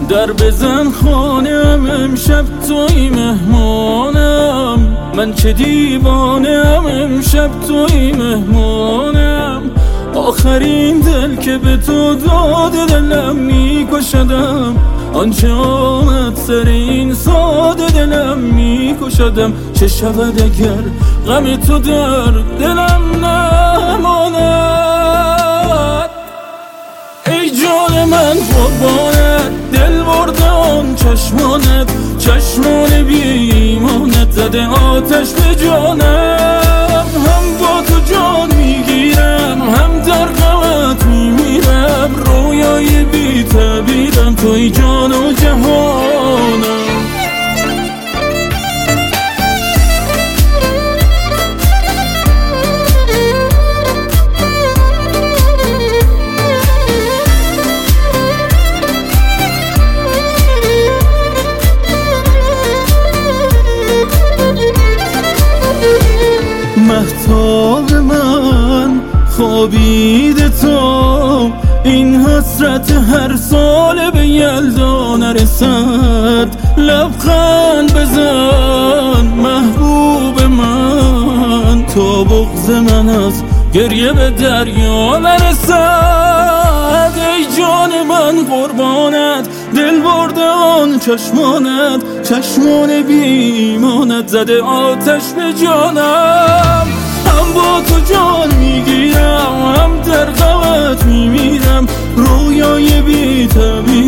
در بزن خانم امشب توی مهمانم، من چه دیوانم امشب توی مهمانم. آخرین دل که به تو داده دلم میکشدم، آنچه آمد سر این ساده دلم میکشدم. چه شود اگر غم تو در دلم نماند؟ ای جان من قربانت، دل برده آن چشمانت، چشمان بی ایمانت زده آتش به جانم. هم با تو جان میگیرم، هم در غمت میمیرم، رویای بی تعبیرم، توی جان و جهانم. مهتاب من خوابیده تو، این حسرت هر سال به یلدا نرسد. لبخند بزن محبوب من، تا بغض من از گریه به دریا نرسد. ای جان من قربانت، دل برده آن چشمانت، چشمان بی ایمانت زده آتش به جانم. هم با تو جان میگیرم، هم در غمت میمیرم، رویای بی تعبیر